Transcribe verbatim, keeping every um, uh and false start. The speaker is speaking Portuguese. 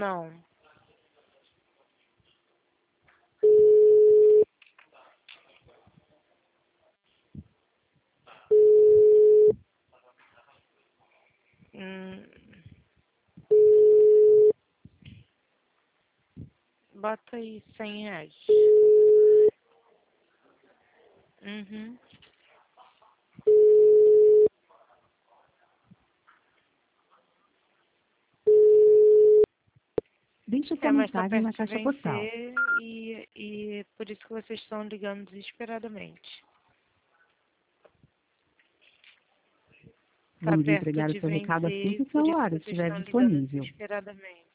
Não. Hum. Bota aí cem reais. Uhum. Deixe sua É, mas tá mensagem perto na de caixa postal. vencer e, e por isso que vocês estão ligando desesperadamente. Tá Vamos perto entregar o de seu recado vencer assim e que o por seu isso horário vocês estiver estão ligando disponível. desesperadamente.